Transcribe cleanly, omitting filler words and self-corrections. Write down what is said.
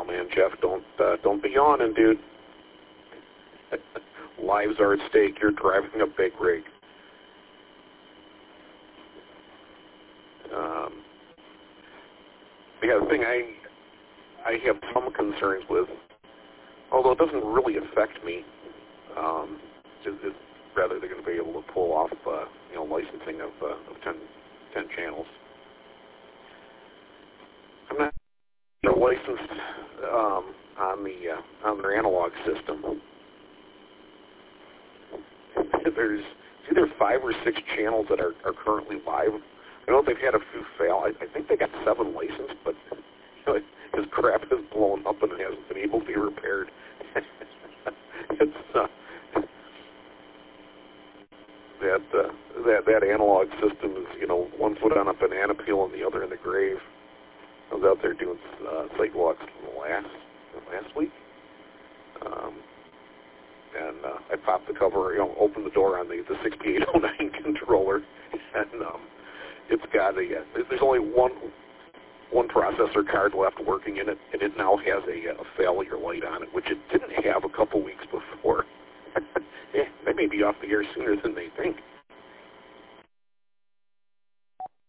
man, Jeff. Don't be yawning, dude. Lives are at stake. You're driving a big rig. The thing I have some concerns with, although it doesn't really affect me, is rather they're going to be able to pull off, licensing of 10 channels. I'm not licensed on their analog system. There's either 5 or 6 channels that are currently live. I know they've had a few fail. I think they got 7 licensed, but his crap has blown up and hasn't been able to be repaired. It's that analog system is, one foot on a banana peel and the other in the grave. I was out there doing site walks last week, and I popped the cover, opened the door on the 6809 controller, and it's got there's only one processor card left working in it, and it now has a failure light on it, which it didn't have a couple weeks before. They may be off the air sooner than they think.